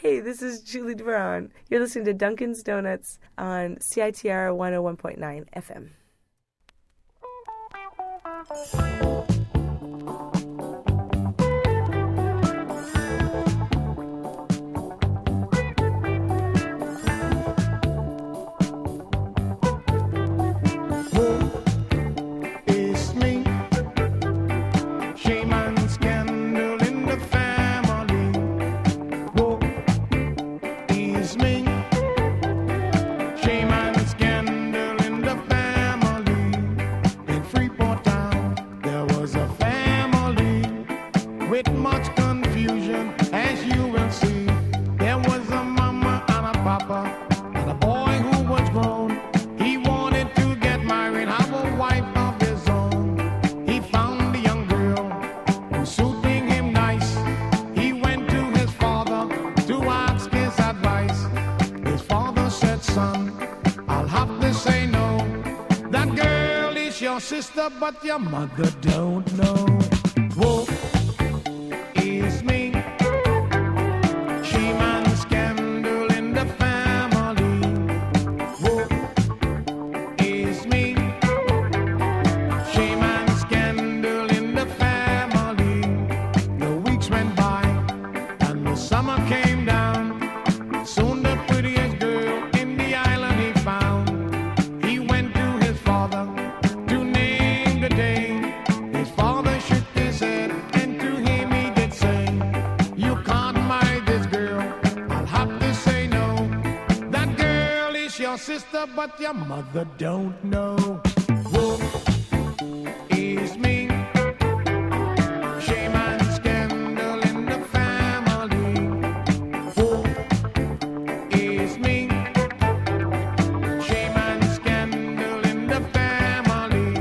Hey, this is Julie Brown. You're listening to Dunkin's Donuts on CITR 101.9 FM. Sister, but your mother don't know. Whoa, is me. Shame and scandal in the family. Whoa, is me. Shame and scandal in the family. The weeks went by and the summer came down. Soon the prettiest girl in the island he found. He went to his father. His father shook his head, and to him he did say, you can't marry this girl, I'll have to say no. That girl is your sister, but your mother don't know. Whoa, is me. Shame and scandal in the family. Whoa, is me. Shame and scandal in the family.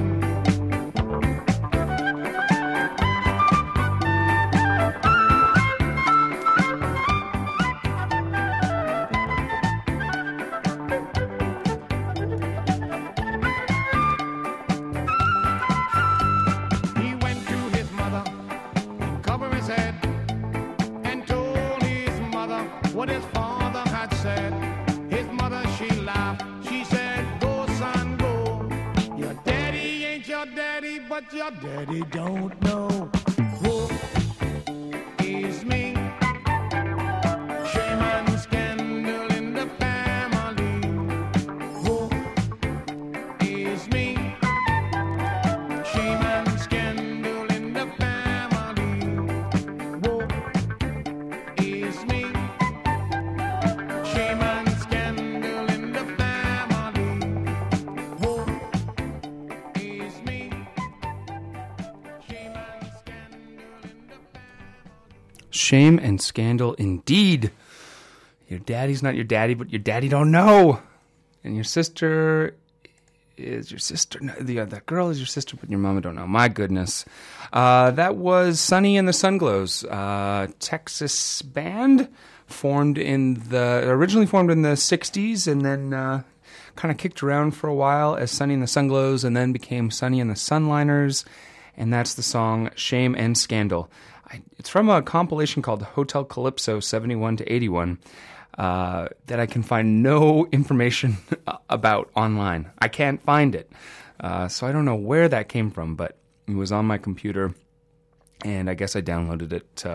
What his father had said. His mother, she laughed. She said, go, son, go. Your daddy ain't your daddy, but your daddy don't know. Who is me? Shame and scandal in the family. Who is me? Shame and scandal in the family. Who is me? Shame and scandal in the family. Who is me? Shame and scandal in the family. Shame and scandal indeed. Your daddy's not your daddy, but your daddy don't know. And your sister is your sister. No, that girl is your sister, but your mama don't know. My goodness. That was Sonny and the Sunglows, Texas band. Originally formed in the 60s and then kind of kicked around for a while as Sonny and the Sunglows and then became Sonny and the Sunliners, and that's the song Shame and Scandal. It's from a compilation called Hotel Calypso 71 to 81 that I can find no information about online. I can't find it. So I don't know where that came from, but it was on my computer, and I guess I downloaded it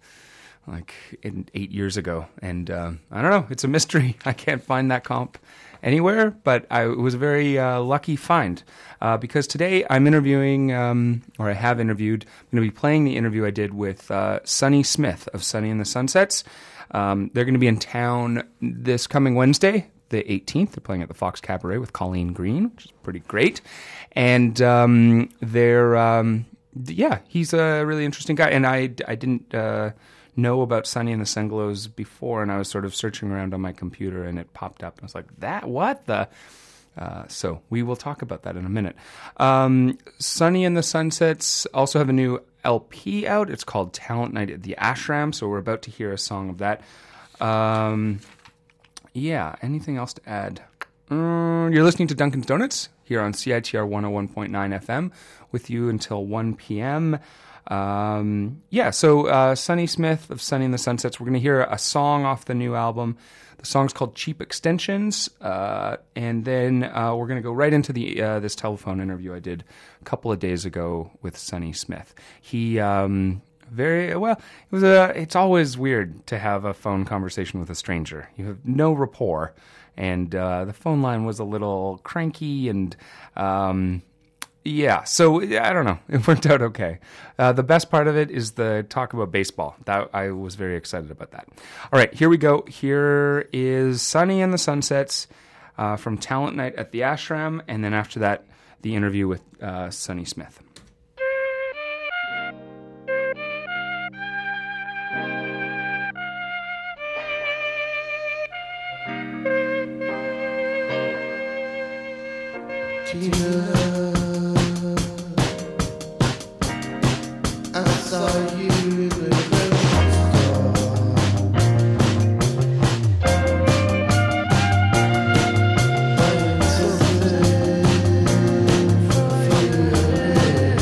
8 years ago, and I don't know, it's a mystery. I can't find that comp anywhere, but it was a very lucky find, because today I'm interviewing, or I have interviewed, I'm going to be playing the interview I did with Sonny Smith of Sonny and the Sunsets. They're going to be in town this coming Wednesday, the 18th. They're playing at the Fox Cabaret with Colleen Green, which is pretty great, and he's a really interesting guy, and I didn't know about Sonny and the Sunglows before, and I was sort of searching around on my computer, and it popped up, and I was like, what the? So we will talk about that in a minute. Sonny and the Sunsets also have a new LP out. It's called Talent Night at the Ashram, so we're about to hear a song of that. Anything else to add? You're listening to Dunkin's Donuts here on CITR 101.9 FM with you until 1 p.m. So Sonny Smith of Sonny and the Sunsets. We're going to hear a song off the new album. The song's called Cheap Extensions, and then we're going to go right into the this telephone interview I did a couple of days ago with Sonny Smith. He it's always weird to have a phone conversation with a stranger. You have no rapport, and the phone line was a little cranky, and so I don't know. It worked out okay. The best part of it is the talk about baseball. That I was very excited about that. All right, here we go. Here is Sonny and the Sunsets from Talent Night at the Ashram, and then after that, the interview with Sonny Smith. I saw you in the grocery buying something for your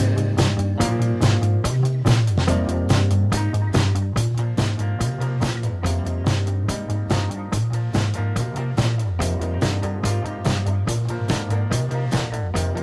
head.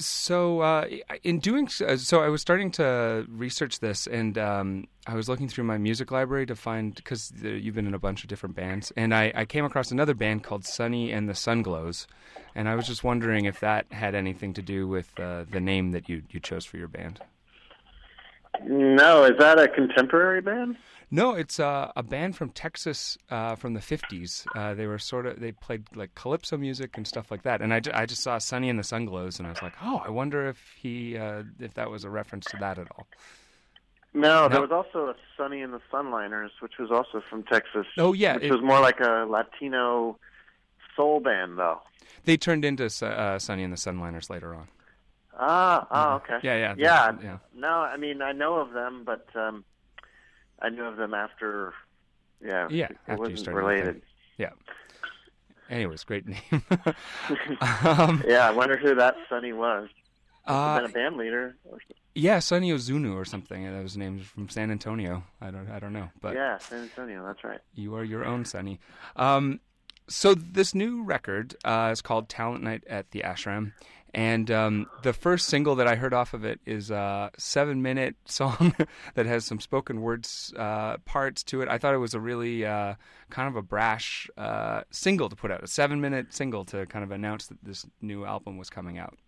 So, in doing so, I was starting to research this, and I was looking through my music library to find, because you've been in a bunch of different bands, and I came across another band called Sonny and the Sunglows, and I was just wondering if that had anything to do with the name that you chose for your band. No, is that a contemporary band? No, it's a band from Texas from the 50s. They played like calypso music and stuff like that. And I just saw Sonny and the Sunglows, and I was like, oh, I wonder if that was a reference to that at all. No, there was also a Sonny and the Sunliners, which was also from Texas. Oh, yeah. Which was more like a Latino soul band, though. They turned into Sonny and the Sunliners later on. Okay. Yeah. No, I mean, I know of them, but I knew of them after, it after wasn't you started related. Yeah. Anyways, great name. I wonder who that Sonny was. Been a band leader. Yeah, Sonny Ozunu or something. That was named from San Antonio. I don't know. But yeah, San Antonio. That's right. You are your own Sonny. So this new record is called Talent Night at the Ashram. And the first single that I heard off of it is a 7-minute song that has some spoken words parts to it. I thought it was a really kind of a brash single to put out, a 7-minute single to kind of announce that this new album was coming out.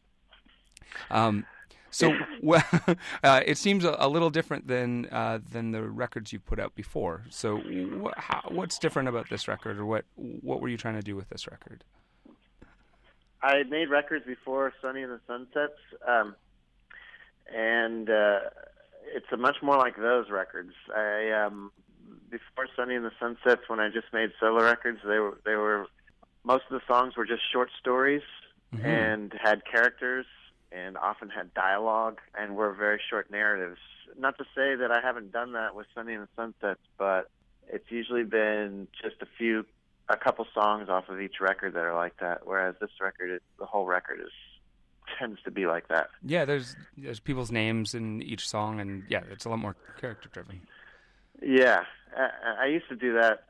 So it seems a little different than the records you put out before. So what's different about this record, or what were you trying to do with this record? I had made records before Sonny and the Sunsets, and it's much more like those records. Before Sonny and the Sunsets, when I just made solo records, they were most of the songs were just short stories and had characters and often had dialogue and were very short narratives. Not to say that I haven't done that with Sonny and the Sunsets, but it's usually been just a couple songs off of each record that are like that, whereas this record, the whole record tends to be like that. Yeah, there's people's names in each song, and yeah, it's a lot more character-driven. Yeah, I used to do that.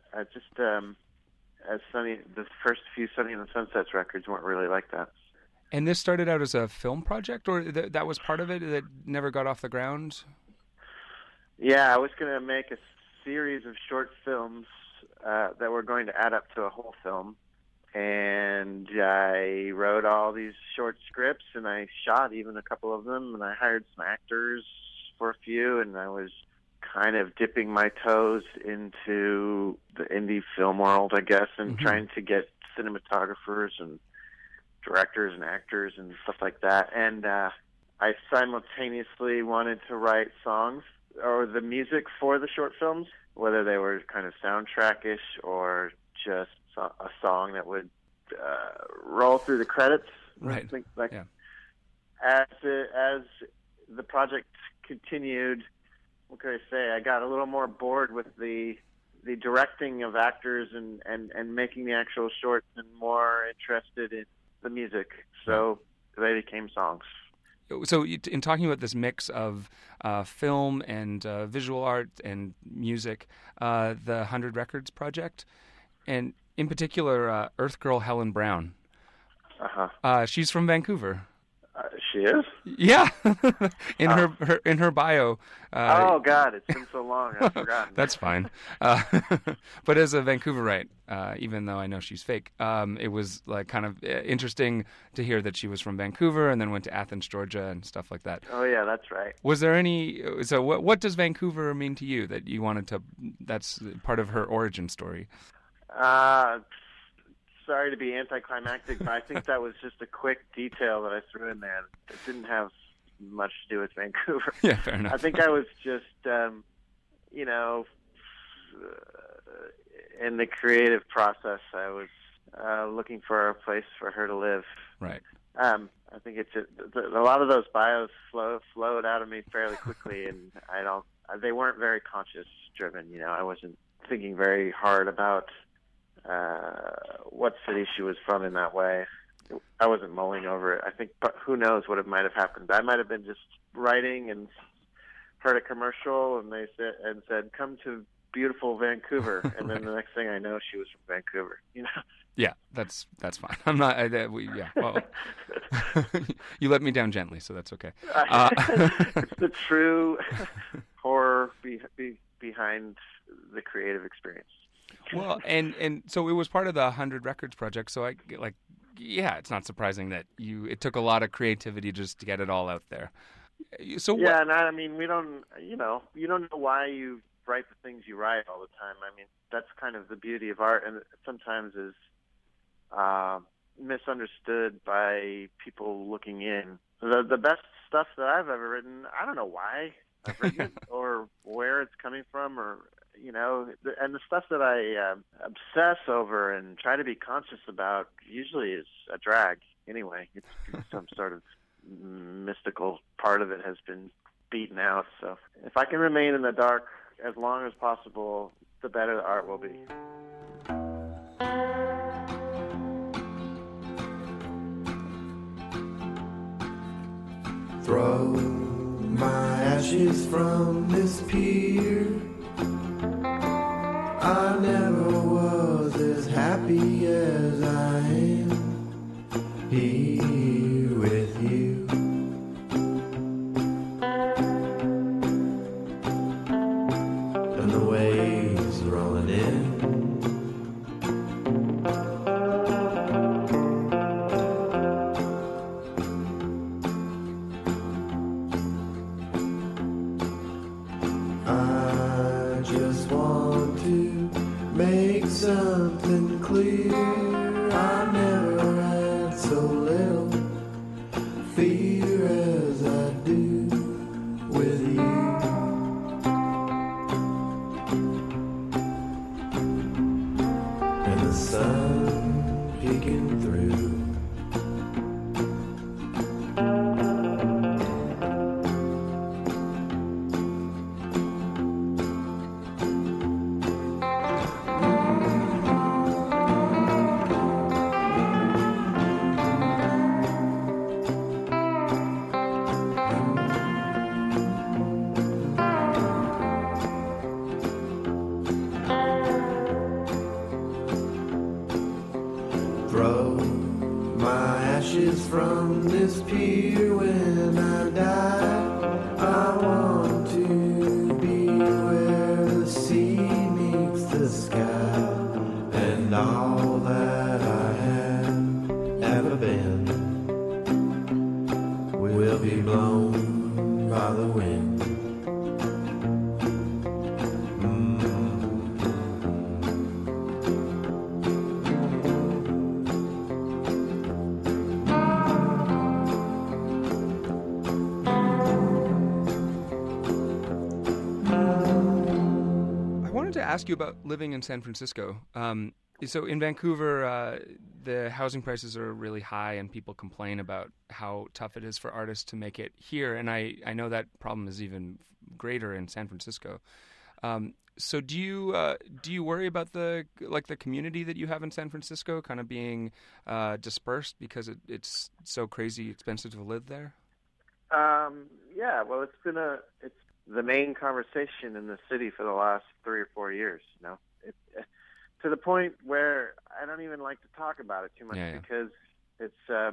As the first few Sonny and the Sunsets records weren't really like that. And this started out as a film project, or that was part of it that never got off the ground? Yeah, I was going to make a series of short films that were going to add up to a whole film. And I wrote all these short scripts, and I shot even a couple of them, and I hired some actors for a few, and I was kind of dipping my toes into the indie film world, I guess, and trying to get cinematographers and directors and actors and stuff like that. And I simultaneously wanted to write songs or the music for the short films, whether they were kind of soundtrack-ish or just a song that would roll through the credits. Right. Yeah. As the project continued, what could I say? I got a little more bored with the directing of actors and making the actual shorts, and more interested in the music. So they became songs. So in talking about this mix of film and visual art and music, the 100 Records Project, and in particular, Earth Girl Helen Brown. She's from Vancouver. She is? Yeah, in her bio. Oh God, it's been so long, I've forgotten. That's fine. But as a Vancouverite, even though I know she's fake, it was like kind of interesting to hear that she was from Vancouver and then went to Athens, Georgia, and stuff like that. Oh yeah, that's right. Was there any? So what does Vancouver mean to you that you wanted to? That's part of her origin story. Sorry to be anticlimactic, but I think that was just a quick detail that I threw in there. It didn't have much to do with Vancouver. Yeah, fair enough. I think I was just, in the creative process, I was looking for a place for her to live. Right. I think it's a lot of those bios flowed out of me fairly quickly, and they weren't very conscious driven. I wasn't thinking very hard about what city she was from in that way. I wasn't mulling over it. I think, but who knows what might have happened. I might have been just writing and heard a commercial, and they said, "Come to beautiful Vancouver, and then the next thing I know, she was from Vancouver. Yeah, that's fine. I'm not. Yeah. Well, you let me down gently, so that's okay. It's the true horror behind the creative experience. Well, and so it was part of the 100 Records project. So it's not surprising that it took a lot of creativity just to get it all out there. So yeah, and I mean, we don't, you don't know why you write the things you write all the time. I mean, that's kind of the beauty of art, and it sometimes is misunderstood by people looking in. The best stuff that I've ever written, I don't know why I've written it or where it's coming from, or and the stuff that I obsess over and try to be conscious about usually is a drag. Anyway, it's some sort of mystical part of it has been beaten out. So if I can remain in the dark as long as possible, the better the art will be. Throw my ashes from this pier. I never was as happy as I am here with you. And the waves rolling in. I just want to make something clear. I never had so little fear as I do with you. And the sun peeking through. Throw my ashes from this pier when I die. I want to be where the sea meets the sky, and all that I have ever been will be blown by the wind. Ask you about living in San Francisco. So in Vancouver, the housing prices are really high, and people complain about how tough it is for artists to make it here. And I know that problem is even greater in San Francisco. So do you worry about the community that you have in San Francisco kind of being dispersed because it's so crazy expensive to live there? Yeah. Well, it's the main conversation in the city for the last 3 or 4 years, to the point where I don't even like to talk about it too much because it's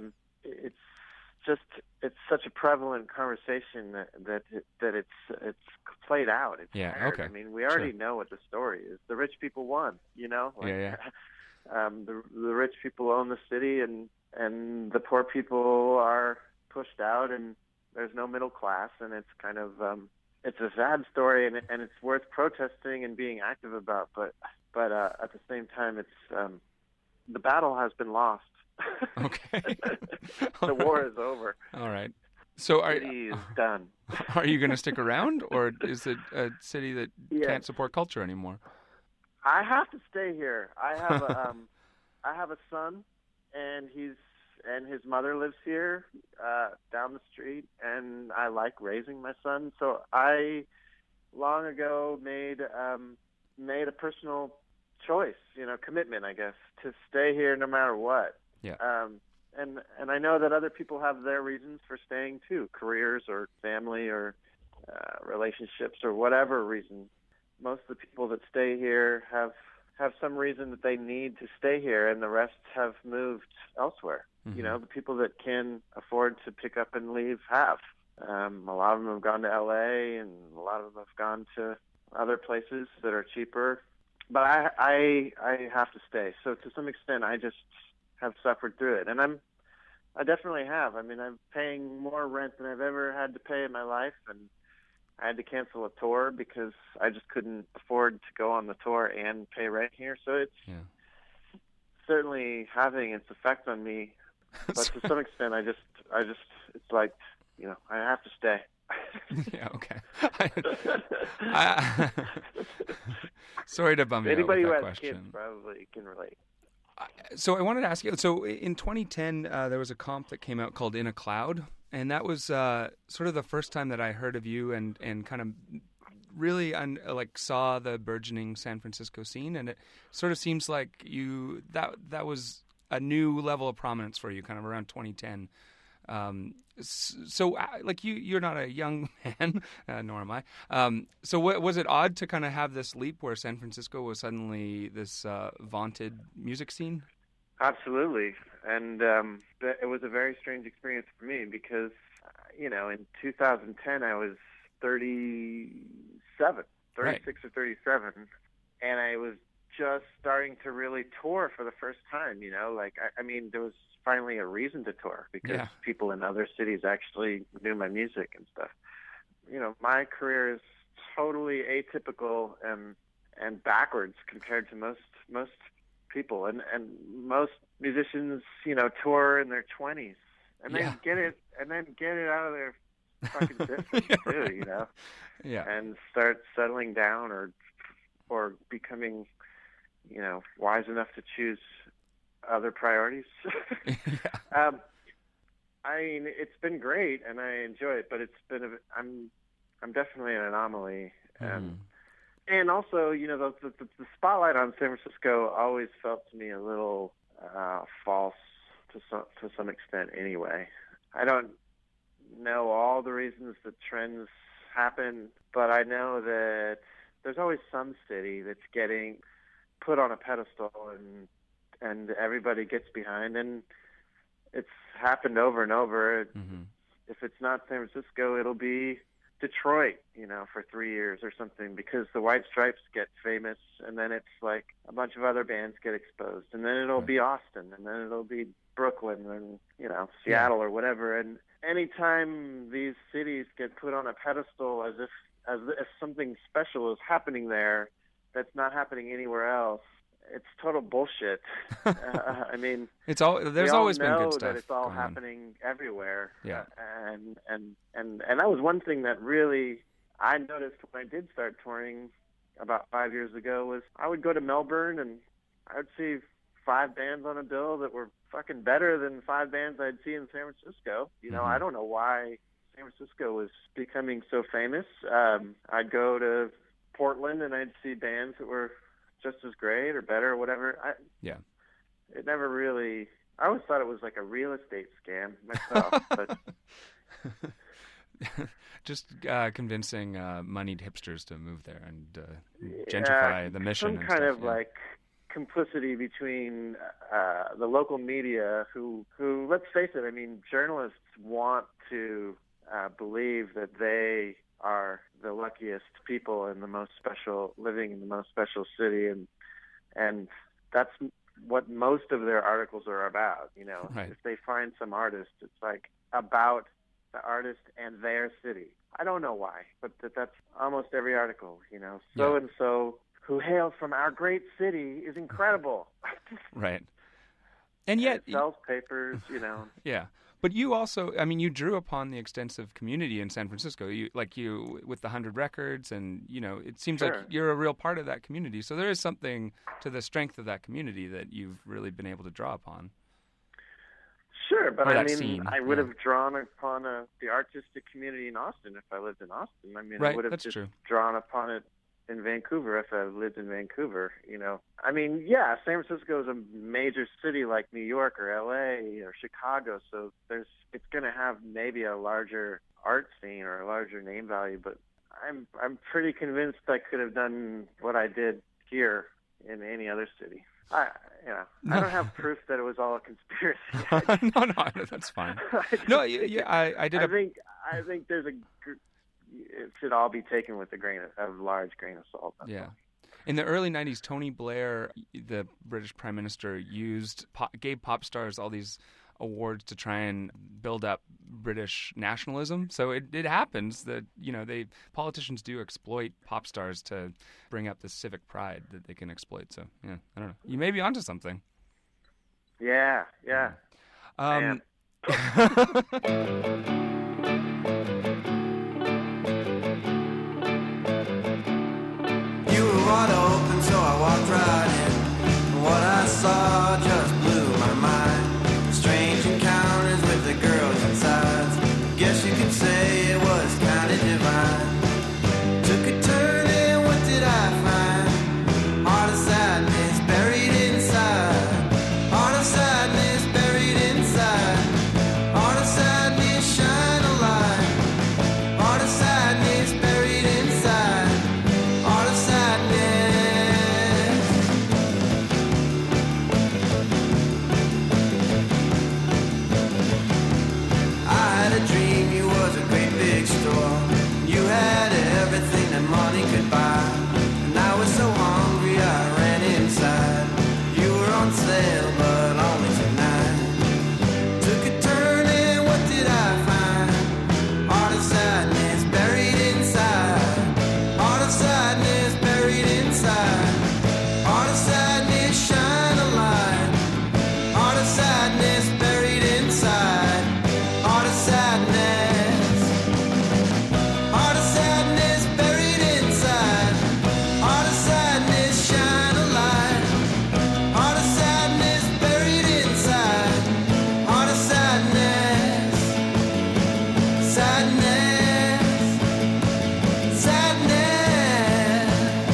such a prevalent conversation that it's played out. It's tired. Okay. I mean, we already know what the story is. The rich people won, the rich people own the city, and the poor people are pushed out, and there's no middle class, and it's kind of it's a sad story, and it's worth protesting and being active about. But at the same time, it's the battle has been lost. Okay, the war is over. All right. So the city is done. Are you going to stick around, or is it a city that can't support culture anymore? I have to stay here. I have a son, and his mother lives here down the street, and I like raising my son. So I long ago made a personal choice, commitment, I guess, to stay here no matter what. Yeah. And I know that other people have their reasons for staying too, careers or family or relationships or whatever reason. most of the people that stay here have some reason that they need to stay here, and the rest have moved elsewhere. Mm-hmm. You know, the people that can afford to pick up and leave have. A lot of them have gone to L.A., and a lot of them have gone to other places that are cheaper. But I have to stay. So to some extent, I just have suffered through it, and I definitely have. I mean, I'm paying more rent than I've ever had to pay in my life, and I had to cancel a tour because I just couldn't afford to go on the tour and pay rent here. So it's certainly having its effect on me. But to some extent, I just, it's like, you know, I have to stay. Yeah, okay. Sorry to bum you Anybody out who with that has question. kids probably can relate. So I wanted to ask you, so in 2010, there was a comp that came out called In a Cloud, and that was sort of the first time that I heard of you and kind of really saw the burgeoning San Francisco scene, and it sort of seems like that was a new level of prominence for you kind of around 2010. So you're not a young man, nor am I. So was it odd to kind of have this leap where San Francisco was suddenly this vaunted music scene? Absolutely. And it was a very strange experience for me because, you know, in 2010 I was 36 or 37, and I was just starting to really tour for the first time, you know, like, I mean, there was finally a reason to tour because people in other cities actually knew my music and stuff. You know, my career is totally atypical and backwards compared to most people, and most musicians, you know, tour in their 20s and then get it out of their fucking system too, you know, and start settling down or becoming, you know, wise enough to choose other priorities. I mean, it's been great and I enjoy it, but I'm definitely an anomaly. And also, you know, the spotlight on San Francisco always felt to me a little false to some extent anyway. I don't know all the reasons that trends happen, but I know that there's always some city that's getting put on a pedestal and everybody gets behind, and it's happened over and over. If it's not San Francisco, it'll be Detroit, you know, for 3 years or something, because the White Stripes get famous, and then it's like a bunch of other bands get exposed, and then it'll be Austin, and then it'll be Brooklyn, and, you know, Seattle or whatever. And anytime these cities get put on a pedestal as if something special is happening there that's not happening anywhere else, it's total bullshit. I mean, there's always been good stuff. That it's all happening everywhere. And that was one thing that really I noticed when I did start touring about 5 years ago. Was I would go to Melbourne and I would see 5 bands on a bill that were fucking better than 5 bands I'd see in San Francisco. You know, I don't know why San Francisco was becoming so famous. I'd go to Portland and I'd see bands that were just as great or better or whatever. It never really. I always thought it was like a real estate scam myself, but just convincing moneyed hipsters to move there and gentrify the mission. Some and kind stuff, of like complicity between the local media, who let's face it, I mean, journalists want to believe that they are the luckiest people and the most special, living in the most special city, and that's what most of their articles are about. You know, if they find some artist, it's like about the artist and their city. I don't know why, but that's almost every article. You know, so and so who hails from our great city is incredible. Right. And yet it sells papers, you know. But you also, I mean, you drew upon the extensive community in San Francisco. You with the 100 Records, and, you know, it seems like you're a real part of that community. So there is something to the strength of that community that you've really been able to draw upon. Sure, but I mean, scene. I would have drawn upon the artistic community in Austin if I lived in Austin. I mean, I would have just drawn upon it in Vancouver if I lived in Vancouver, you know. I mean, San Francisco is a major city like New York or LA or Chicago, so it's going to have maybe a larger art scene or a larger name value, but I'm pretty convinced I could have done what I did here in any other city. I don't have proof that it was all a conspiracy. No, that's fine. No, I did. I think it should all be taken with a large grain of salt. Yeah. In the early 90s, Tony Blair, the British Prime Minister, gave pop stars all these awards to try and build up British nationalism. So it happens that, politicians do exploit pop stars to bring up the civic pride that they can exploit. So, yeah, I don't know. You may be onto something. Yeah. Wide open, so I walked right in. And what I saw just blew my mind. Strange encounters with the girls inside. Guess you could say it was kind of divine. Took a turn and what did I find? Heart of sadness buried inside. Heart of sadness buried inside. Heart of sadness shine a light. Heart of sadness buried inside. Heart of sadness. I had a dream you was a great big store. You had everything that money could buy. And I was so hungry I ran inside. You were on sale but only tonight. Took a turn and what did I find? Heart of sadness buried inside. Heart of sadness buried inside. Heart of sadness shine a light. Heart of sadness buried inside. Heart of sadness. Heart of sadness buried inside. Heart of sadness shine a light. Heart of sadness buried inside. Heart of sadness. Sadness. Sadness.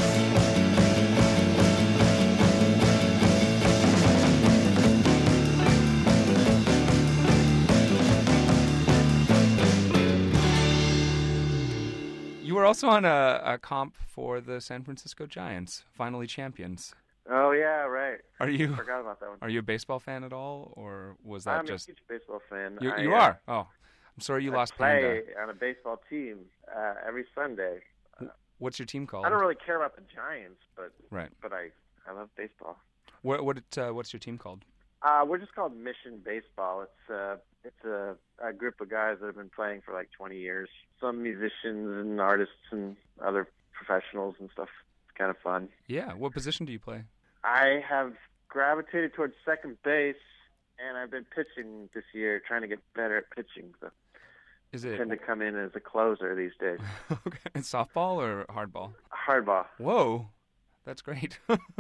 You were also on a comp for the San Francisco Giants, finally champions. Oh yeah, right. Are you Forgot about that one. Are you a baseball fan at all, or was that I'm just a huge baseball fan. you are? Oh, I'm sorry you I lost play Panda. on a baseball team every Sunday. What's your team called? I don't really care about the Giants, but Right. I love baseball. What's your team called? We're just called Mission Baseball. It's a group of guys that have been playing for like 20 years. Some musicians and artists and other professionals and stuff. It's kind of fun. Yeah. What position do you play? I have gravitated towards second base, and I've been pitching this year, trying to get better at pitching. So Is I it tend to come in as a closer these days. okay? Softball or hardball? Hardball. Whoa, that's great.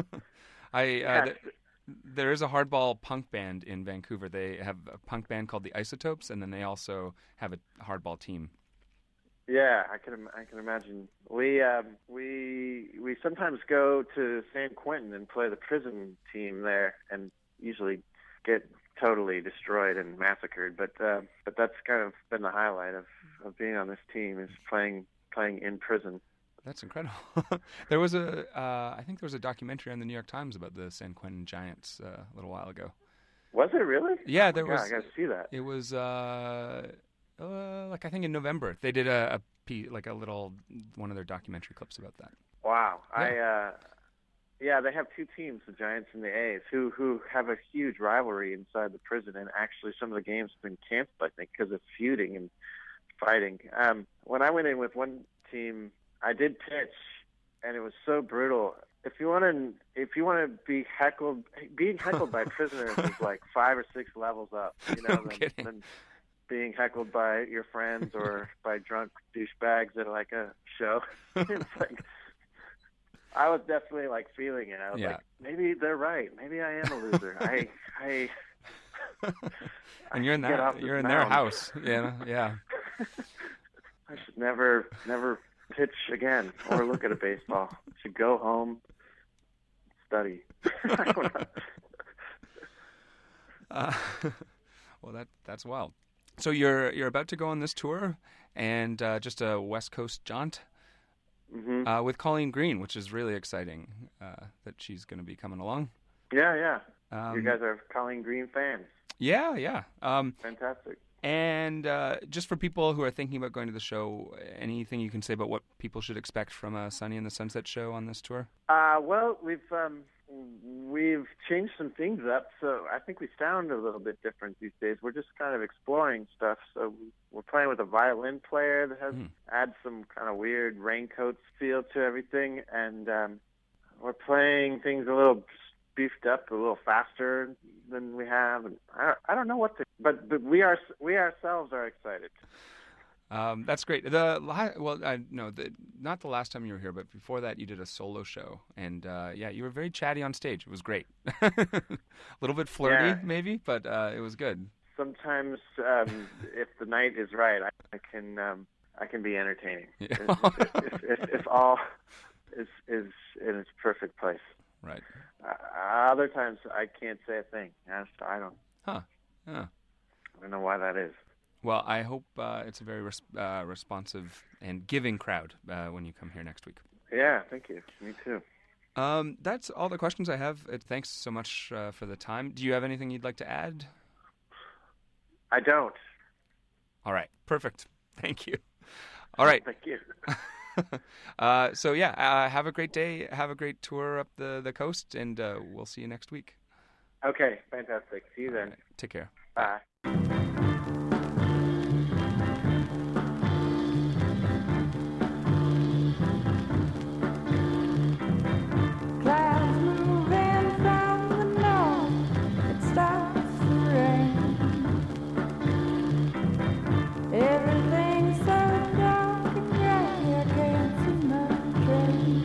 There is a hardball punk band in Vancouver. They have a punk band called the Isotopes, and then they also have a hardball team. Yeah, I can imagine. We sometimes go to San Quentin and play the prison team there, and usually get totally destroyed and massacred. But that's kind of been the highlight of being on this team, is playing in prison. That's incredible. There was I think there was a documentary on the New York Times about the San Quentin Giants a little while ago. Was it really? Yeah, there God, was. I got to see that. It was like I think in November they did a little one of their documentary clips about that. Wow. Yeah. They have two teams, the Giants and the A's, who have a huge rivalry inside the prison, and actually some of the games have been canceled, I think, because of feuding and fighting. When I went in with one team, I did pitch, and it was so brutal. If you want to be heckled, being heckled by prisoners is like 5 or 6 levels up, than being heckled by your friends or by drunk douchebags at like a show. It's like, I was definitely like feeling it. I was like, maybe they're right. Maybe I am a loser. I and you're in their house. Yeah. I should never pitch again or look at a baseball. I should go home, study. I don't know. Well, that's wild. So you're about to go on this tour, and just a West Coast jaunt. with Colleen Green, which is really exciting that she's going to be coming along. Yeah. You guys are Colleen Green fans. Yeah. Fantastic. And just for people who are thinking about going to the show, anything you can say about what people should expect from a Sonny and the Sunset show on this tour? Well, we've changed some things up, so I think we sound a little bit different these days. We're just kind of exploring stuff. So we're playing with a violin player that has adds some kind of weird raincoat feel to everything, and we're playing things a little beefed up, a little faster than we have. And I don't know what to, but we ourselves are excited. That's great. Not the last time you were here, but before that, you did a solo show, and you were very chatty on stage. It was great. A little bit flirty, maybe, but it was good. Sometimes, if the night is right, I can be entertaining. Yeah. if all is in its perfect place. Right. Other times I can't say a thing. I don't. Huh. Yeah. I don't know why that is. Well, I hope it's a very responsive and giving crowd when you come here next week. Yeah, thank you. Me too. That's all the questions I have. Thanks so much for the time. Do you have anything you'd like to add? I don't. All right. Perfect. Thank you. All right. Thank you. Have a great day. Have a great tour up the coast, and we'll see you next week. Okay, fantastic. See you then. Right. Take care. Bye. Clouds moving from the north, it starts to rain. Everything's so dark and gray, I can't see my train.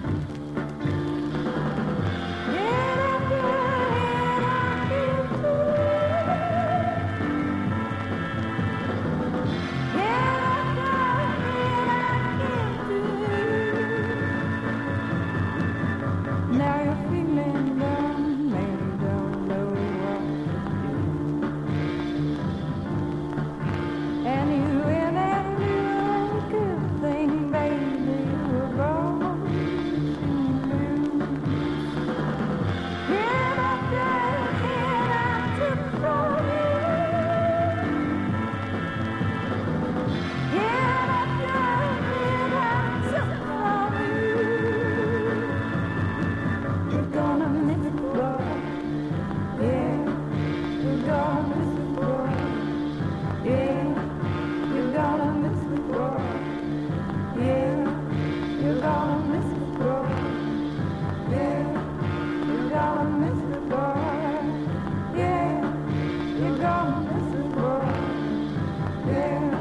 Get up and I feel cool. Get up and I can't do. Now you're feeling down, maybe don't know what to do. And you went and do a good thing, baby, you were born to lose. Get up there and I took from you. Get up there and I took from you. You're gonna miss it, boy. Yeah, you're gonna miss it, boy. Yeah, you're gonna miss it, boy. Yeah, you're gonna miss it, boy. Yeah, you're gonna miss it, boy. Yeah, you're gonna miss it, boy. Yeah.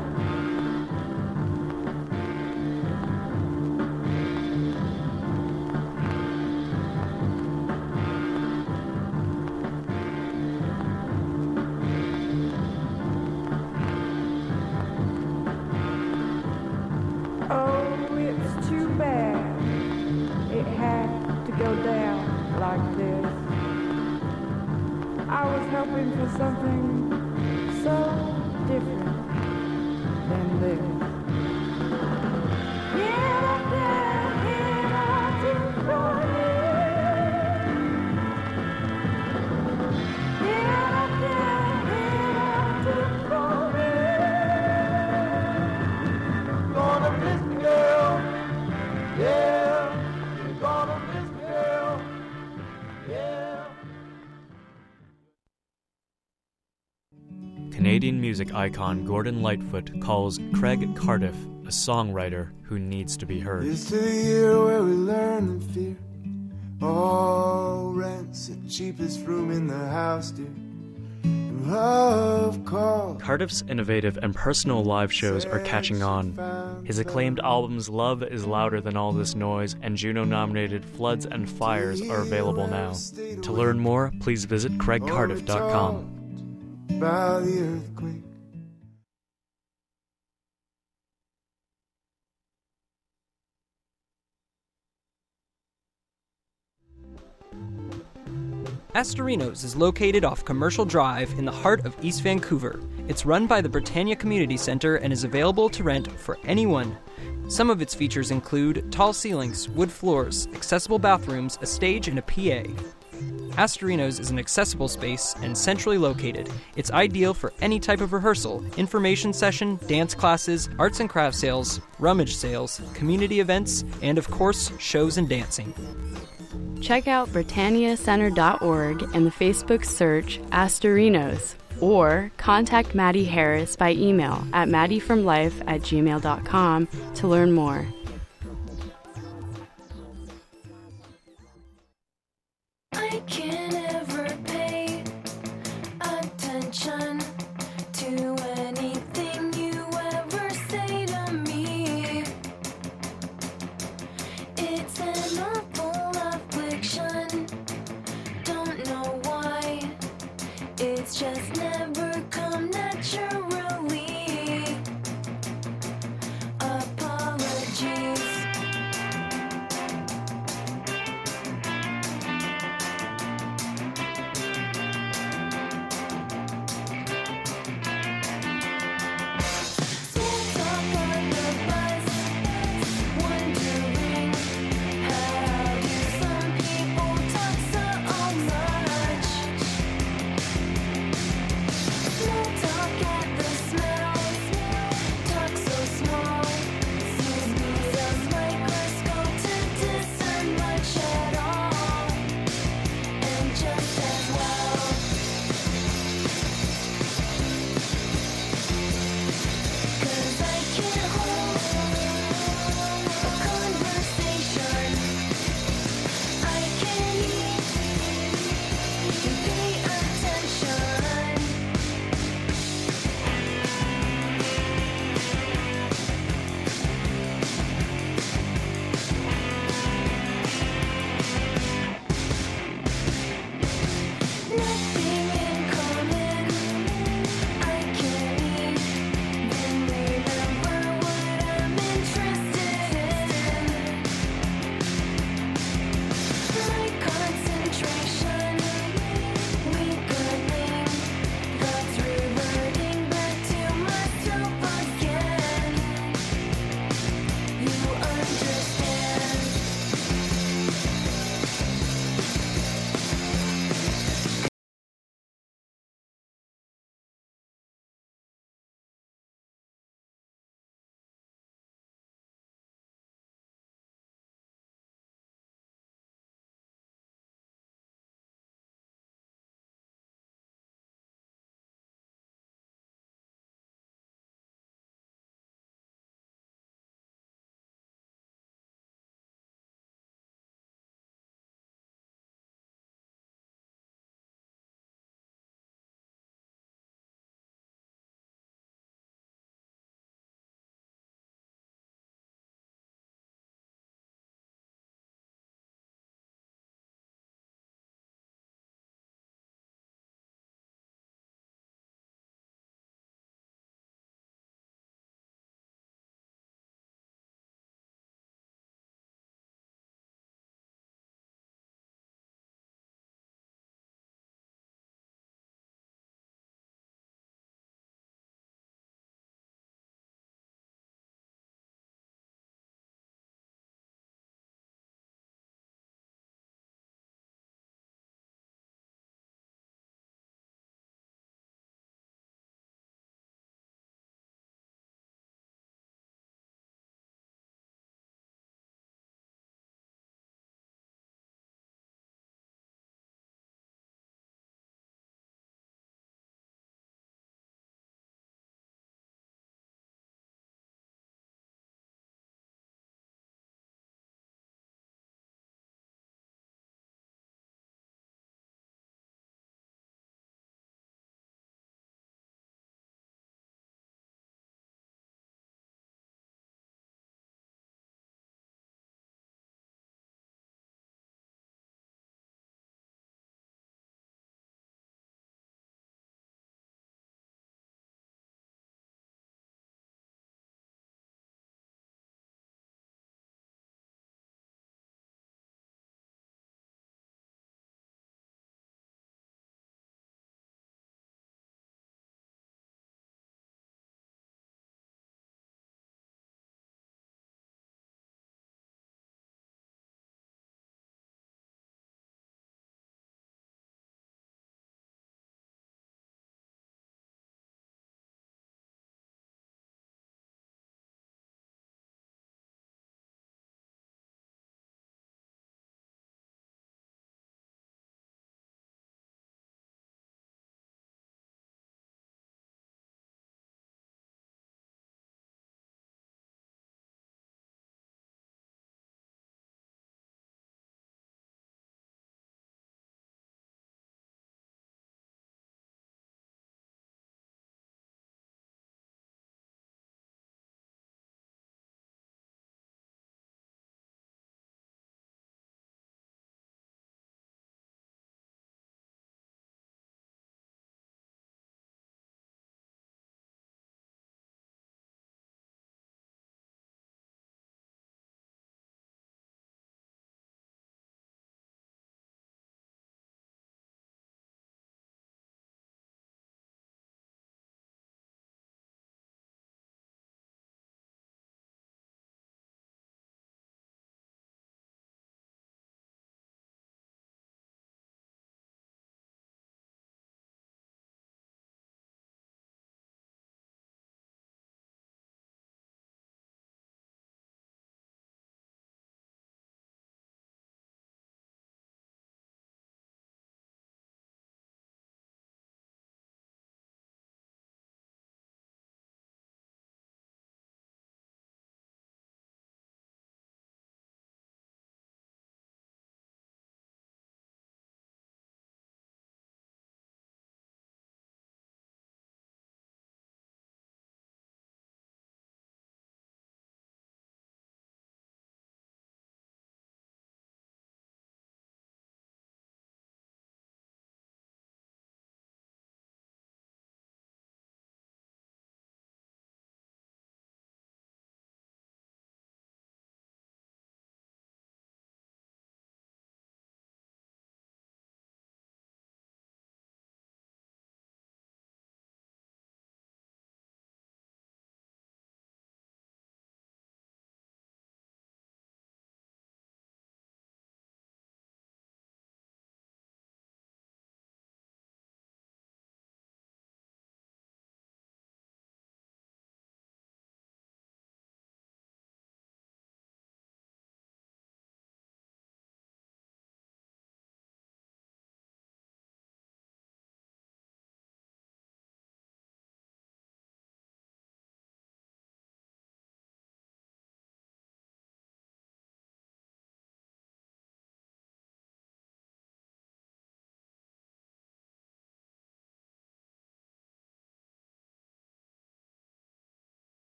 Oh, it's too bad it had to go down like this. I was hoping for something so different than this. Get up there, get out to for you. Get up there, get out to for you. Gonna miss me, girl. Yeah, you're gonna miss me, girl. Yeah. Canadian music icon Gordon Lightfoot calls Craig Cardiff a songwriter who needs to be heard. It's the year where we learn and fear. All rent's the cheapest room in the house, dear. Love calls. Cardiff's innovative and personal live shows are catching on. His acclaimed albums Love is Louder Than All This Noise and Juno-nominated Floods and Fires are available now. To learn more, please visit craigcardiff.com. By the earthquake. Astorinos is located off Commercial Drive in the heart of East Vancouver. It's run by the Britannia Community Centre and is available to rent for anyone Some of its features include tall ceilings, wood floors, accessible bathrooms, a stage, and a PA. Astorinos is an accessible space and centrally located. It's ideal for any type of rehearsal, information session, dance classes, arts and crafts sales, rummage sales, community events, and of course, shows and dancing. Check out BritanniaCenter.org and the Facebook search Astorinos, or contact Maddie Harris by email at maddiefromlife@gmail.com to learn more. I can't ever pay attention to anything you ever say to me. It's an awful affliction, don't know why. It's just never come naturally. Apologies.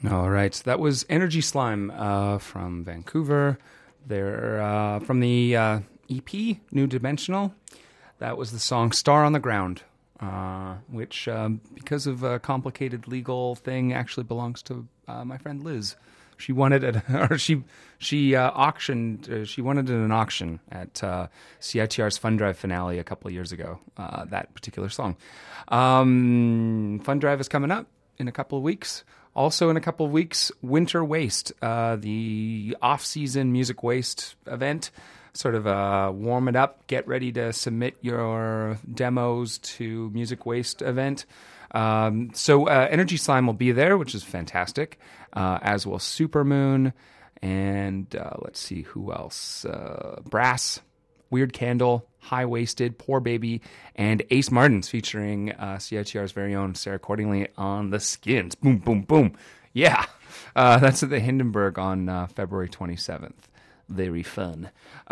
All right, so that was Energy Slime from Vancouver. They're from the EP, New Dimensional. That was the song Star on the Ground, which, because of a complicated legal thing, actually belongs to my friend Liz. She wanted it, or she auctioned. She wanted it at an auction at CITR's Fun Drive finale a couple of years ago. That particular song. Fun Drive is coming up in a couple of weeks. Also in a couple of weeks, Winter Waste, the off-season Music Waste event. Sort of warm it up, get ready to submit your demos to Music Waste event. So Energy Slime will be there, which is fantastic, as will Supermoon, and let's see, who else? Brass, Weird Candle, High Waisted, Poor Baby, and Ace Martins featuring CITR's very own Sarah Cordingley on the Skins. Boom, boom, boom. Yeah, that's at the Hindenburg on February 27th. Very fun.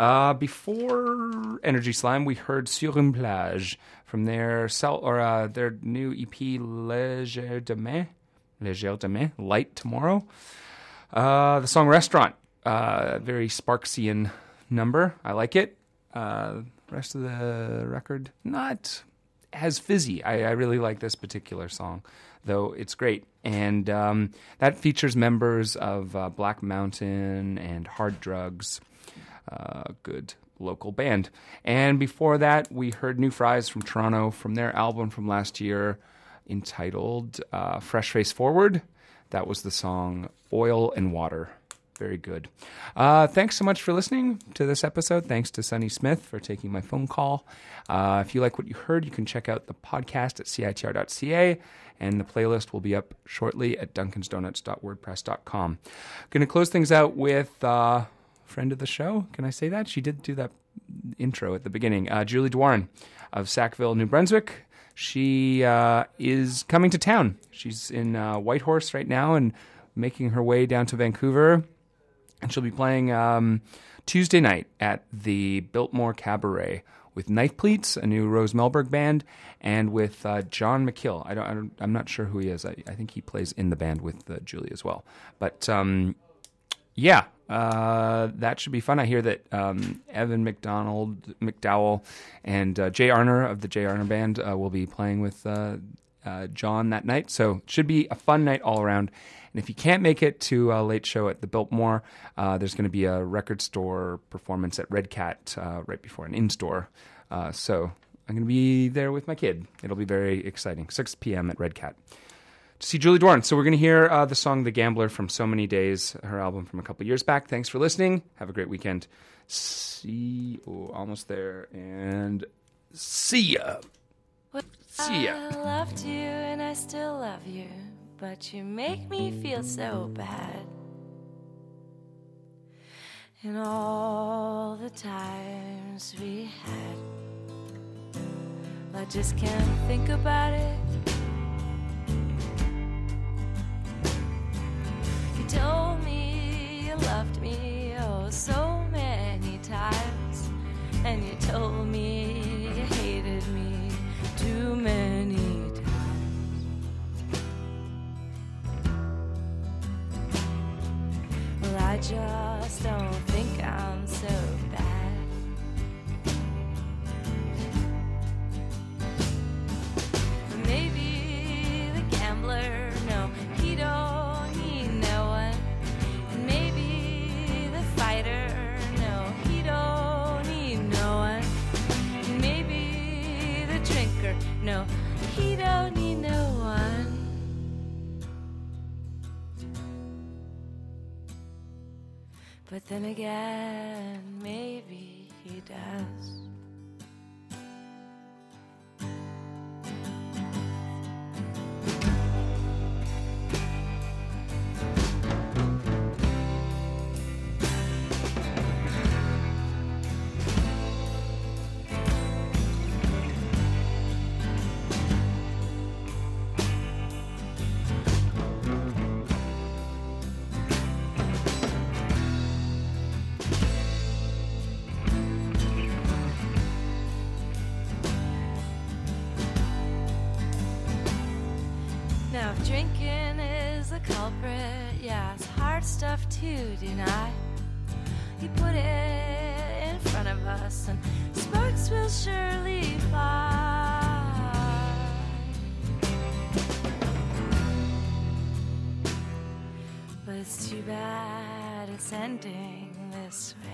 Before Energy Slime, we heard Sur une plage from their their new EP Léger Demain, Light Tomorrow. The song Restaurant, very Sparksian number. I like it. Rest of the record, not as fizzy. I really like this particular song, though it's great. And that features members of Black Mountain and Hard Drugs, good local band. And before that, we heard New Fries from Toronto from their album from last year entitled Fresh Face Forward. That was the song Oil and Water. Very good. Thanks so much for listening to this episode. Thanks to Sonny Smith for taking my phone call. If you like what you heard, you can check out the podcast at CITR.ca, and the playlist will be up shortly at duncansdonuts.wordpress.com. Going to close things out with friend of the show. Can I say that? She did do that intro at the beginning. Julie Dwarin of Sackville, New Brunswick. She is coming to town. She's in Whitehorse right now and making her way down to Vancouver. And she'll be playing Tuesday night at the Biltmore Cabaret with Knife Pleats, a new Rose Melberg band, and with John McKill. I'm not sure who he is. I think he plays in the band with Julie as well. But yeah, that should be fun. I hear that Evan McDowell and Jay Arner of the Jay Arner Band will be playing with John that night. So it should be a fun night all around. And if you can't make it to a late show at the Biltmore, there's going to be a record store performance at Red Cat right before an in-store. So I'm going to be there with my kid. It'll be very exciting. 6 p.m. at Red Cat to see Julie Dwarin. So we're going to hear the song The Gambler from So Many Days, her album from a couple years back. Thanks for listening. Have a great weekend. Almost there. And see ya. See ya. I loved you and I still love you, but you make me feel so bad. And all the times we had, I just can't think about it. You told me you loved me oh so many times, and you told me you hated me too many times. Well, I just don't think I'm so bad. Maybe the gambler, no, he don't need no one. And maybe the fighter, no, he don't need no one. And maybe the drinker, no, he don't need no one. But then again, maybe he does. Now if drinking is was the culprit, yes, hard stuff to deny. He put it in front of us, and sparks will surely fly. But it's too bad it's ending this way.